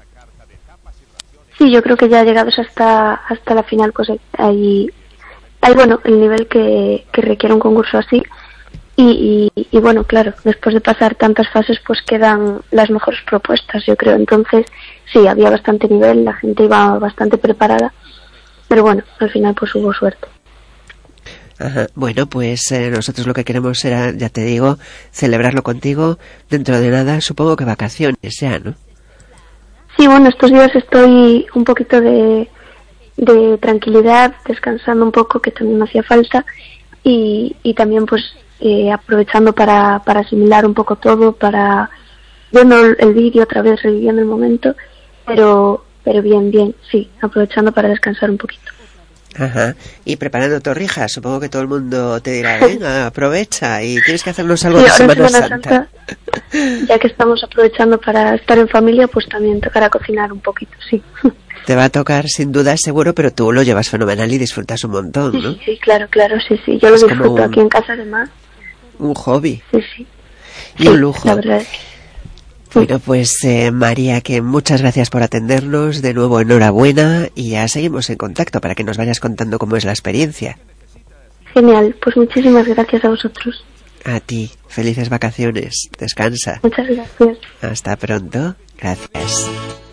Sí, yo creo que ya llegados hasta la final, pues hay bueno, el nivel que requiere un concurso así. Y bueno, claro, después de pasar tantas fases, pues quedan las mejores propuestas, yo creo. Entonces, sí, había bastante nivel, la gente iba bastante preparada, pero bueno, al final pues hubo suerte. Ajá. Bueno, pues nosotros lo que queremos será, ya te digo, celebrarlo contigo dentro de nada, supongo que vacaciones ya, ¿no? Sí, bueno, estos días estoy un poquito de tranquilidad, descansando un poco, que también me hacía falta, y también pues aprovechando para asimilar un poco todo, para viendo el vídeo otra vez, reviviendo el momento, pero bien, sí, aprovechando para descansar un poquito. Ajá. Y preparando torrijas, supongo que todo el mundo te dirá, venga, aprovecha, y tienes que hacernos algo de Semana Santa. Ya que estamos aprovechando para estar en familia, pues también tocará cocinar un poquito, sí. Te va a tocar sin duda, seguro, pero tú lo llevas fenomenal y disfrutas un montón, ¿no? Sí, claro, sí. Yo lo disfruto aquí en casa, además. Un hobby. Sí. Y un lujo. La verdad es que... Bueno, pues María, que muchas gracias por atendernos, de nuevo enhorabuena, y ya seguimos en contacto para que nos vayas contando cómo es la experiencia. Genial, pues muchísimas gracias a vosotros. A ti, felices vacaciones, descansa. Muchas gracias. Hasta pronto, gracias.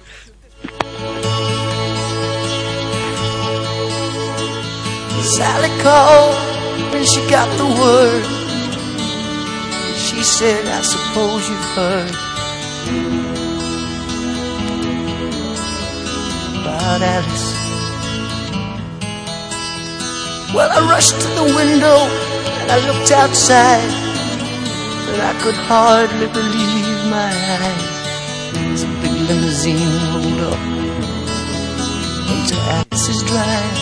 Sally called when she got the word. She said, I suppose you've heard about Alice. Well, I rushed to the window and I looked outside, but I could hardly believe my eyes as a big limousine rolled up into Alice's drive.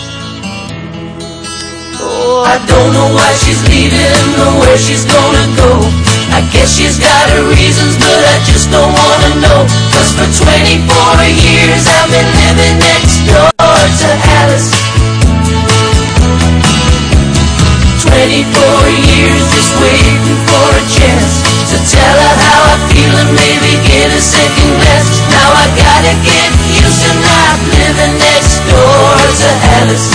Oh, I don't know why she's leaving or where she's gonna go. I guess she's got her reasons, but I just don't wanna know. 'Cause for 24 years I've been living next door to Alice. 24 years just waiting for a chance to tell her how I feel and maybe get a second glance. Now I gotta get used to not living next door to Alice.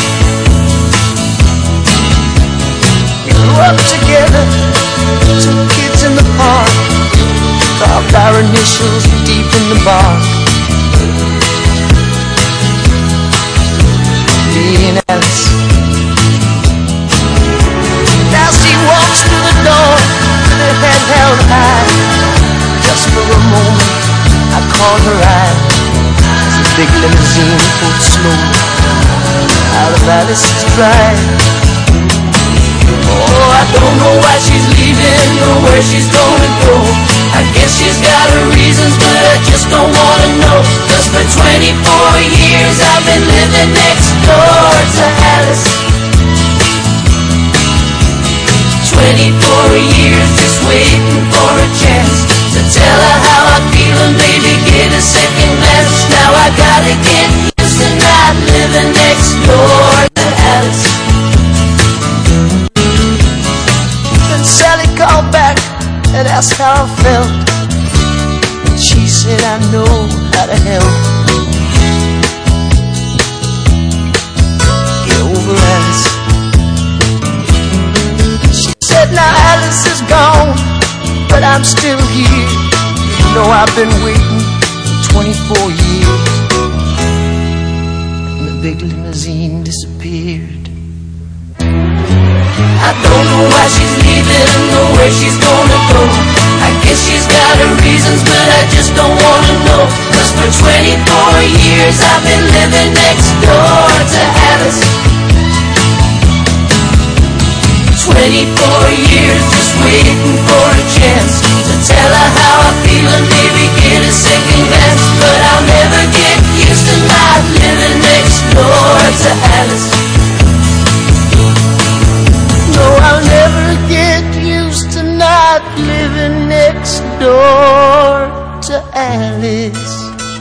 We grew up together, 2 kids in the park, carved our initials deep in the bark. Me and Alice. Now she walks through the door with her head held high. Just for a moment I caught her eye as a big limousine pulled slowly out of Alice's drive. Oh, I don't know why she's leaving or where she's gonna go. I guess she's got her reasons, but I just don't wanna know. 'Cause for 24 years I've been living next door to Alice. 24 years just waiting for a chance to tell her how I feel and maybe get a second glance. Now I gotta get used to not living next door to Alice. Then Sally called back and asked how I felt. And she said I know how to help. Get over Alice. Now Alice is gone, but I'm still here. You know I've been waiting for 24 years. And the big limousine disappeared. I don't know why she's leaving or where she's gonna go. I guess she's got her reasons, but I just don't wanna know. 'Cause for 24 years I've been living next door to Alice. 24 years just waiting for a chance to tell her how I feel and maybe get a second glance. But I'll never get used to not living next door to Alice. No, I'll never get used to not living next door to Alice.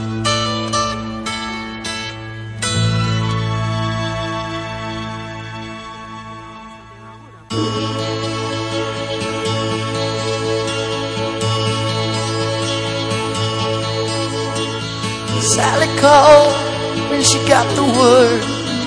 Sally called when she got the word.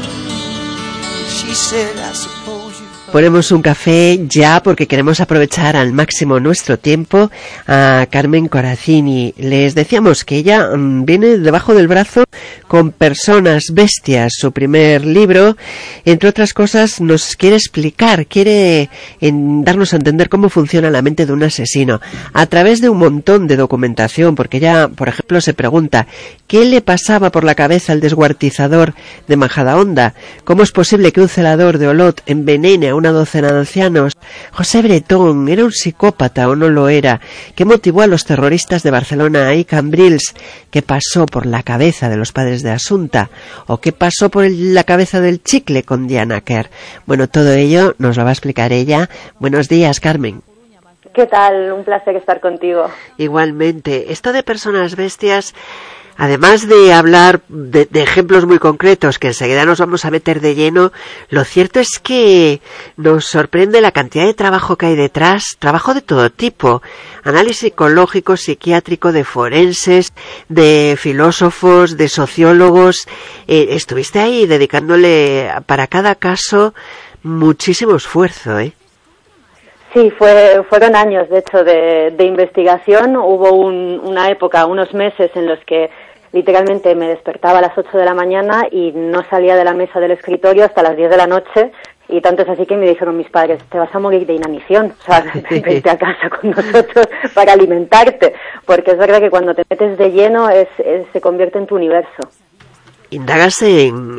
She said, I suppose you... Ponemos un café ya porque queremos aprovechar al máximo nuestro tiempo a Carmen Corazzini. Les decíamos que ella viene debajo del brazo con Personas Bestias, su primer libro. Entre otras cosas nos quiere explicar, quiere darnos a entender cómo funciona la mente de un asesino a través de un montón de documentación, porque ella, por ejemplo, se pregunta ¿qué le pasaba por la cabeza al descuartizador de Majadahonda? ¿Cómo es posible que un celador de Olot envenene a una docena de ancianos? José Bretón, ¿era un psicópata o no lo era? ¿Qué motivó a los terroristas de Barcelona y Cambrils? ¿Qué pasó por la cabeza de los padres de Asunta? ¿O qué pasó por la cabeza del Chicle con Diana Kerr? Bueno, todo ello nos lo va a explicar ella. Buenos días, Carmen. ¿Qué tal? Un placer estar contigo. Igualmente. Esto de Personas Bestias, además de hablar de ejemplos muy concretos que enseguida nos vamos a meter de lleno, lo cierto es que nos sorprende la cantidad de trabajo que hay detrás, trabajo de todo tipo, análisis psicológico, psiquiátrico, de forenses, de filósofos, de sociólogos. Estuviste ahí dedicándole para cada caso muchísimo esfuerzo, ¿eh? Sí, fueron años, de hecho, de investigación. Hubo una época, unos meses en los que literalmente me despertaba a las 8 de la mañana y no salía de la mesa del escritorio hasta las 10 de la noche. Y tanto es así que me dijeron mis padres, te vas a morir de inanición, o sea, vete a casa con nosotros para alimentarte. Porque es verdad que cuando te metes de lleno se convierte en tu universo. indagas en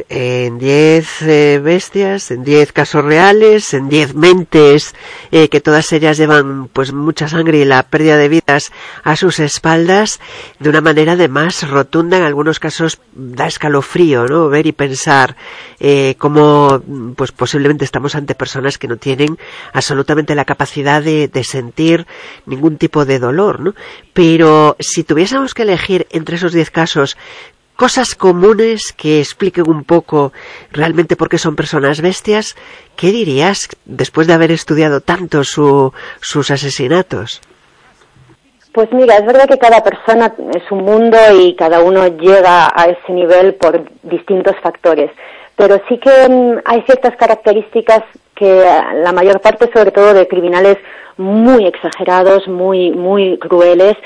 10 bestias, en 10 casos reales, en 10 mentes, que todas ellas llevan pues mucha sangre y la pérdida de vidas a sus espaldas, de una manera además rotunda. En algunos casos da escalofrío, ¿no? Ver y pensar cómo pues posiblemente estamos ante personas que no tienen absolutamente la capacidad de sentir ningún tipo de dolor, ¿no? Pero si tuviésemos que elegir entre esos 10 casos cosas comunes que expliquen un poco realmente por qué son personas bestias, ¿qué dirías después de haber estudiado tanto sus asesinatos? Pues mira, es verdad que cada persona es un mundo y cada uno llega a ese nivel por distintos factores, pero sí que hay ciertas características que la mayor parte, sobre todo de criminales muy exagerados, muy crueles,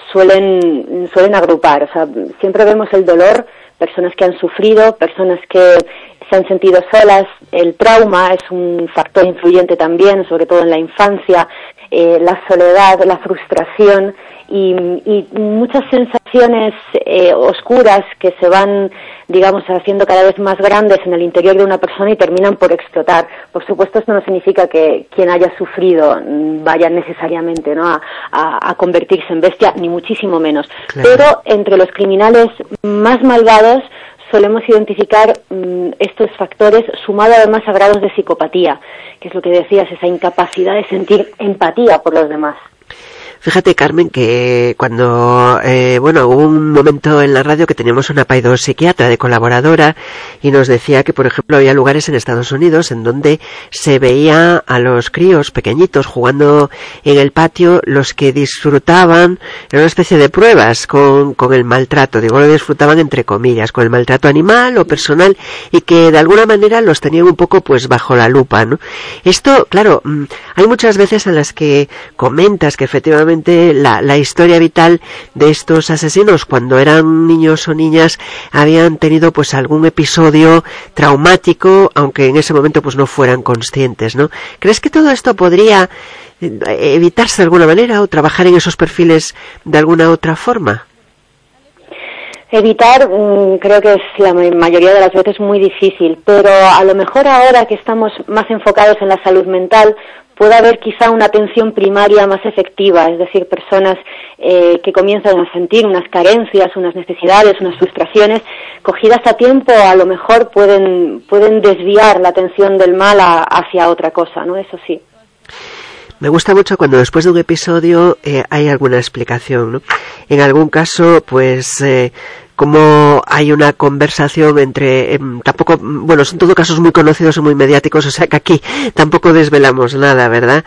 suelen agrupar. O sea, siempre vemos el dolor, personas que han sufrido, personas que se han sentido solas. El trauma es un factor influyente también, sobre todo en la infancia, la soledad, la frustración y muchas sensaciones oscuras que se van, digamos, haciendo cada vez más grandes en el interior de una persona y terminan por explotar. Por supuesto, esto no significa que quien haya sufrido vaya necesariamente, ¿no?, a convertirse en bestia, ni muchísimo menos. Claro. Pero entre los criminales más malvados solemos identificar estos factores, sumado además a grados de psicopatía, que es lo que decías, esa incapacidad de sentir empatía por los demás. Fíjate, Carmen, que cuando, hubo un momento en la radio que teníamos una psiquiatra de colaboradora y nos decía que, por ejemplo, había lugares en Estados Unidos en donde se veía a los críos pequeñitos jugando en el patio, los que disfrutaban, era una especie de pruebas con el maltrato, digo, lo disfrutaban entre comillas, con el maltrato animal o personal, y que de alguna manera los tenían un poco pues bajo la lupa, ¿no? Esto, claro, hay muchas veces en las que comentas que efectivamente la historia vital de estos asesinos cuando eran niños o niñas habían tenido pues algún episodio traumático, aunque en ese momento pues no fueran conscientes, ¿no? ¿Crees que todo esto podría evitarse de alguna manera o trabajar en esos perfiles de alguna otra forma? Evitar, creo que es la mayoría de las veces muy difícil, pero a lo mejor ahora que estamos más enfocados en la salud mental, puede haber quizá una atención primaria más efectiva, es decir, personas que comienzan a sentir unas carencias, unas necesidades, unas frustraciones, cogidas a tiempo, a lo mejor pueden desviar la atención del mal hacia otra cosa, ¿no? Eso sí. Me gusta mucho cuando después de un episodio hay alguna explicación, ¿no? En algún caso, pues, como hay una conversación entre, tampoco, bueno, son todo casos muy conocidos y muy mediáticos, o sea que aquí tampoco desvelamos nada, ¿verdad?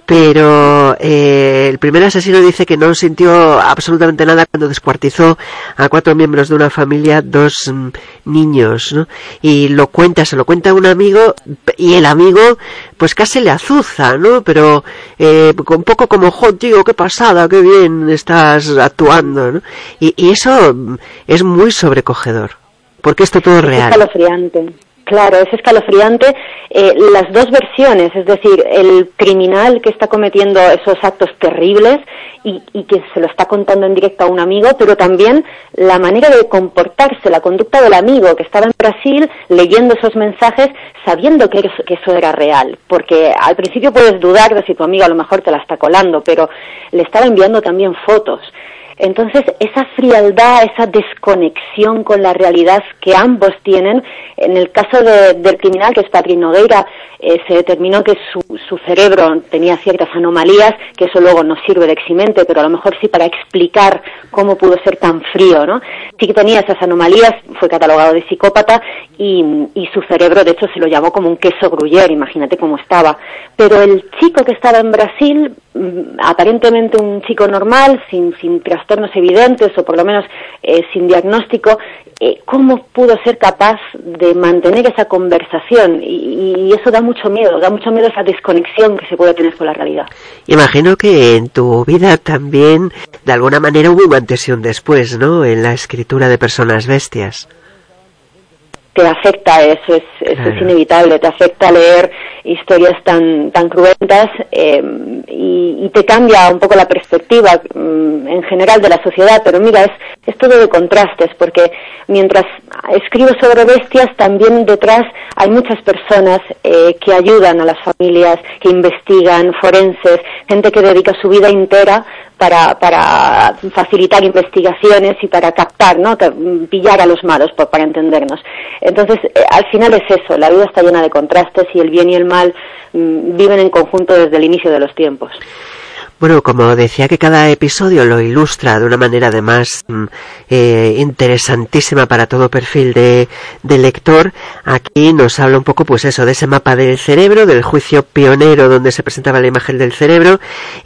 Pero el primer asesino dice que no sintió absolutamente nada cuando descuartizó a 4 miembros de una familia, 2 niños, ¿no? Y se lo cuenta a un amigo, y el amigo pues casi le azuza, ¿no? Pero un poco como, tío, qué pasada, qué bien estás actuando, ¿no? Y eso es muy sobrecogedor, porque esto todo es real. Es escalofriante. Claro, es escalofriante. Las dos versiones, es decir, el criminal que está cometiendo esos actos terribles y que se lo está contando en directo a un amigo, pero también la manera de comportarse, la conducta del amigo que estaba en Brasil leyendo esos mensajes, sabiendo que eso era real, porque al principio puedes dudar de si tu amigo a lo mejor te la está colando, pero le estaba enviando también fotos. Entonces, esa frialdad, esa desconexión con la realidad que ambos tienen, en el caso del criminal, que es Patrick Nogueira, se determinó que su cerebro tenía ciertas anomalías, que eso luego no sirve de eximente, pero a lo mejor sí para explicar cómo pudo ser tan frío, ¿no? Sí que tenía esas anomalías, fue catalogado de psicópata y su cerebro, de hecho, se lo llamó como un queso gruyere, imagínate cómo estaba. Pero el chico que estaba en Brasil, aparentemente un chico normal, sin trastornos evidentes o por lo menos sin diagnóstico, ¿cómo pudo ser capaz de mantener esa conversación? Y eso da mucho miedo esa desconexión que se puede tener con la realidad. Imagino que en tu vida también, de alguna manera, hubo un antes y un después, ¿no?, en la escritura de Personas Bestias. te afecta eso, es inevitable, te afecta leer historias tan cruentas y te cambia un poco la perspectiva en general de la sociedad. Pero mira, es todo de contrastes, porque mientras escribo sobre bestias, también detrás hay muchas personas que ayudan a las familias, que investigan, forenses, gente que dedica su vida entera para facilitar investigaciones y para captar, ¿no? Pillar a los malos, para entendernos. Entonces, al final es eso, la vida está llena de contrastes y el bien y el mal viven en conjunto desde el inicio de los tiempos. Bueno, como decía, que cada episodio lo ilustra de una manera además interesantísima para todo perfil de lector. Aquí nos habla un poco, pues eso, de ese mapa del cerebro, del juicio pionero donde se presentaba la imagen del cerebro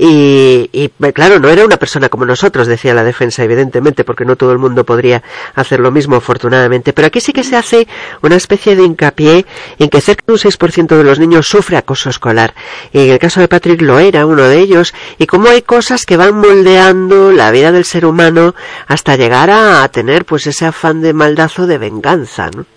y claro, no era una persona como nosotros, decía la defensa, evidentemente, porque no todo el mundo podría hacer lo mismo, afortunadamente. Pero aquí sí que se hace una especie de hincapié en que cerca de un 6% de los niños sufre acoso escolar. En el caso de Patrick lo era, uno de ellos, y cómo hay cosas que van moldeando la vida del ser humano hasta llegar a tener pues ese afán de maldad o de venganza, ¿no?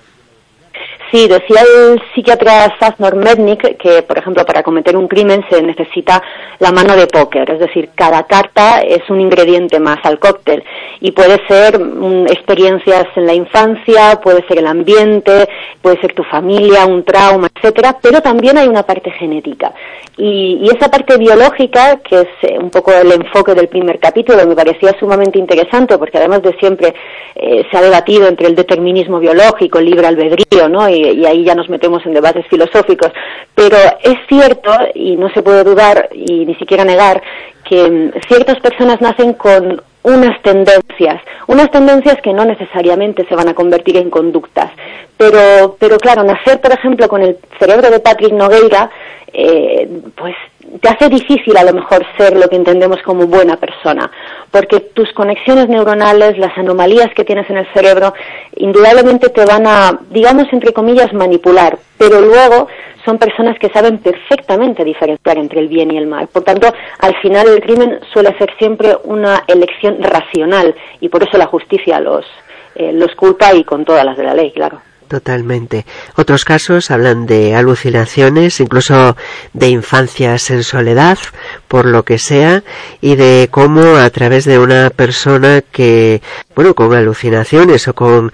Sí, decía el psiquiatra Safnor Mednick que, por ejemplo, para cometer un crimen se necesita la mano de póker, es decir, cada carta es un ingrediente más al cóctel y puede ser experiencias en la infancia, puede ser el ambiente, puede ser tu familia, un trauma, etcétera, pero también hay una parte genética y esa parte biológica, que es un poco el enfoque del primer capítulo, me parecía sumamente interesante porque además de siempre se ha debatido entre el determinismo biológico, el libre albedrío, ¿no? Y ahí ya nos metemos en debates filosóficos, pero es cierto, y no se puede dudar y ni siquiera negar, que ciertas personas nacen con unas tendencias que no necesariamente se van a convertir en conductas, pero claro, nacer, por ejemplo, con el cerebro de Patrick Nogueira, pues te hace difícil a lo mejor ser lo que entendemos como buena persona, porque tus conexiones neuronales, las anomalías que tienes en el cerebro, indudablemente te van a, digamos, entre comillas, manipular, pero luego son personas que saben perfectamente diferenciar entre el bien y el mal. Por tanto, al final el crimen suele ser siempre una elección racional y por eso la justicia los culpa y con todas las de la ley, claro. Totalmente. Otros casos hablan de alucinaciones, incluso de infancias en soledad, por lo que sea, y de cómo a través de una persona que, bueno, con alucinaciones o con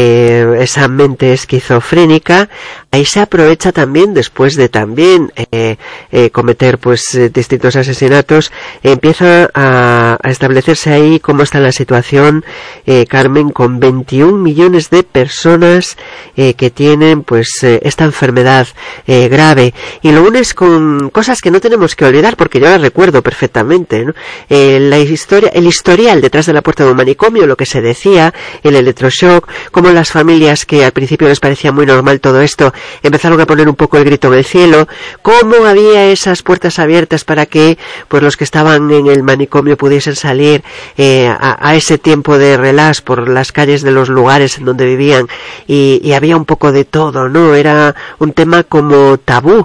esa mente esquizofrénica, ahí se aprovecha también, después de también cometer pues distintos asesinatos, empieza a establecerse ahí cómo está la situación, Carmen, con 21 millones de personas que tienen pues esta enfermedad grave, y lo unes con cosas que no tenemos que olvidar porque yo las recuerdo perfectamente, ¿no? El historial detrás de la puerta de un manicomio, lo que se decía, el electroshock, cómo las familias que al principio les parecía muy normal todo esto empezaron a poner un poco el grito en el cielo, cómo había esas puertas abiertas para que pues los que estaban en el manicomio pudiesen salir a ese tiempo de relax por las calles de los lugares en donde vivían y había un poco de todo, ¿no? Era un tema como tabú.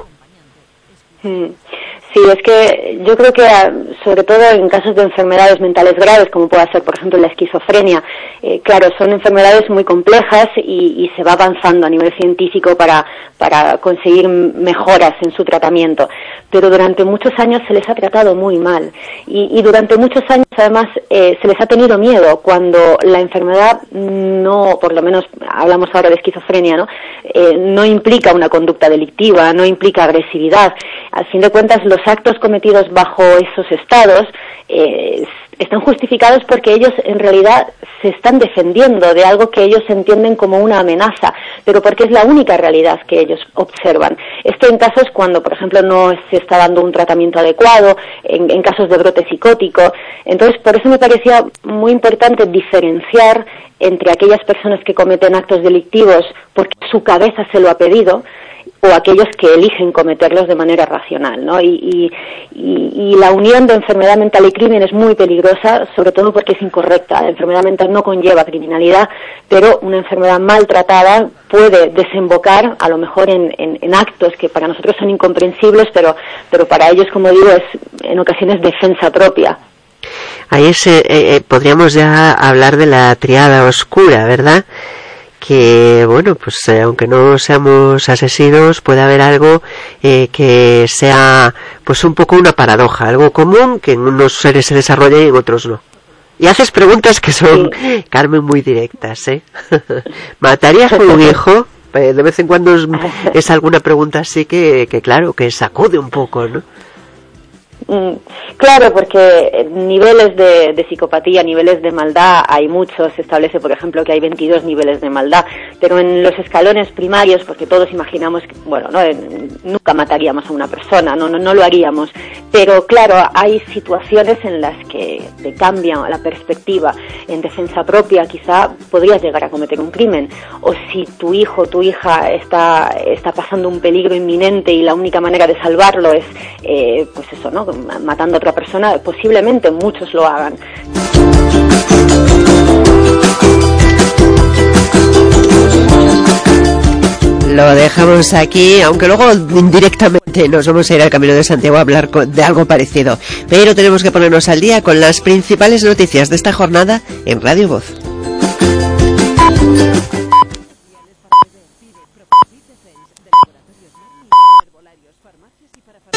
Sí, es que yo creo que sobre todo en casos de enfermedades mentales graves, como pueda ser por ejemplo la esquizofrenia, claro, son enfermedades muy complejas y se va avanzando a nivel científico para conseguir mejoras en su tratamiento, pero durante muchos años se les ha tratado muy mal y durante muchos años además se les ha tenido miedo cuando la enfermedad no, por lo menos hablamos ahora de esquizofrenia, ¿no? No implica una conducta delictiva, no implica agresividad. Al fin de cuentas, los actos cometidos bajo esos estados están justificados porque ellos en realidad se están defendiendo de algo que ellos entienden como una amenaza, pero porque es la única realidad que ellos observan. Esto en casos cuando, por ejemplo, no se está dando un tratamiento adecuado, en casos de brote psicótico. Entonces, por eso me parecía muy importante diferenciar entre aquellas personas que cometen actos delictivos porque su cabeza se lo ha pedido, o aquellos que eligen cometerlos de manera racional, ¿no? Y la unión de enfermedad mental y crimen es muy peligrosa, sobre todo porque es incorrecta. La enfermedad mental no conlleva criminalidad, pero una enfermedad maltratada puede desembocar a lo mejor en actos que para nosotros son incomprensibles, pero para ellos, como digo, es en ocasiones defensa propia. Ahí podríamos ya hablar de la triada oscura, ¿verdad? que bueno, pues aunque no seamos asesinos, puede haber algo que sea pues un poco una paradoja, algo común que en unos seres se desarrolla y en otros no. Y haces preguntas que son, sí, Carmen, muy directas, ¿eh? ¿Matarías por un hijo? De vez en cuando es alguna pregunta así que claro, que sacude un poco, ¿no? Claro, porque niveles de psicopatía, niveles de maldad, hay muchos. Se establece, por ejemplo, que hay 22 niveles de maldad, pero en los escalones primarios, porque todos imaginamos que, bueno, no, nunca mataríamos a una persona, no lo haríamos, pero claro, hay situaciones en las que te cambian la perspectiva. En defensa propia, quizá podrías llegar a cometer un crimen, o si tu hijo o tu hija está pasando un peligro inminente y la única manera de salvarlo es, pues eso, ¿no?, matando a otra persona, posiblemente muchos lo hagan. Lo dejamos aquí, aunque luego indirectamente nos vamos a ir al Camino de Santiago a hablar de algo parecido. Pero tenemos que ponernos al día con las principales noticias de esta jornada en Radio Voz.